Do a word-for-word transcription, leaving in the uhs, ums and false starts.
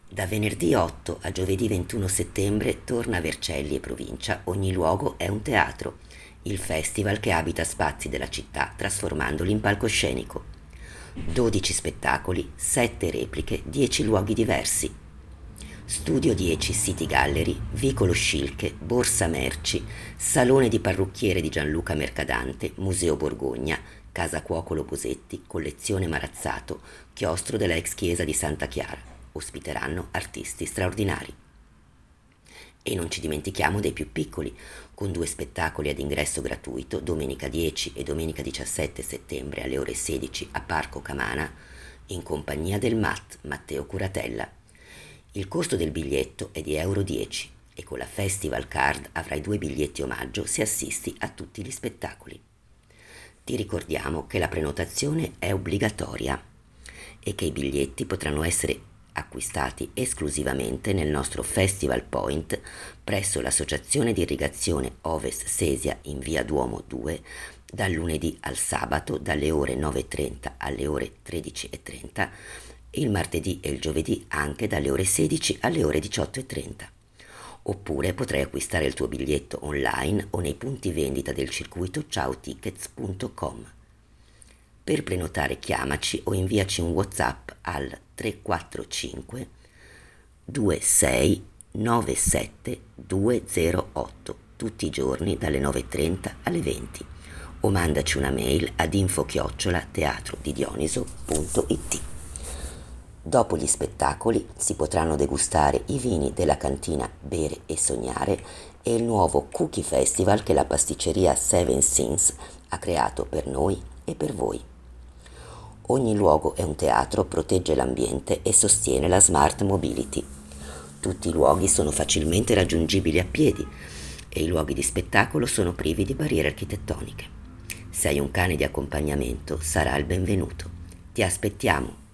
Da venerdì otto a giovedì ventuno settembre torna a Vercelli e provincia Ogni luogo è un teatro, il festival che abita spazi della città trasformandoli in palcoscenico. dodici spettacoli, sette repliche, dieci luoghi diversi. Studio dieci City Gallery, Vicolo Scilche, Borsa Merci, Salone di parrucchiere di Gianluca Mercadante, Museo Borgogna, Casa Cuocolo Bosetti, Collezione Marazzato, Chiostro della ex chiesa di Santa Chiara. Ospiteranno artisti straordinari. E non ci dimentichiamo dei più piccoli, con due spettacoli ad ingresso gratuito domenica dieci e domenica diciassette settembre alle ore sedici a Parco Camana, in compagnia del M A T, Matteo Curatella. Il costo del biglietto è di euro dieci e con la Festival Card avrai due biglietti omaggio se assisti a tutti gli spettacoli. Ti ricordiamo che la prenotazione è obbligatoria e che i biglietti potranno essere acquistati esclusivamente nel nostro Festival Point presso l'Associazione di Irrigazione Oves Sesia in via Duomo due dal lunedì al sabato dalle ore nove e trenta alle ore tredici e trenta, il martedì e il giovedì anche dalle ore sedici alle ore diciotto e trenta. Oppure potrai acquistare il tuo biglietto online o nei punti vendita del circuito ciaotickets punto com. Per prenotare chiamaci o inviaci un WhatsApp al tre quattro cinque due sei nove sette due zero otto tutti i giorni dalle nove e trenta alle venti o mandaci una mail ad info chiocciola teatro di dioniso punto it. Dopo gli spettacoli si potranno degustare i vini della cantina Bere e Sognare e il nuovo Cookie Festival che la pasticceria Seven Sins ha creato per noi e per voi. Ogni luogo è un teatro, protegge l'ambiente e sostiene la smart mobility. Tutti i luoghi sono facilmente raggiungibili a piedi e i luoghi di spettacolo sono privi di barriere architettoniche. Se hai un cane di accompagnamento sarà il benvenuto. Ti aspettiamo!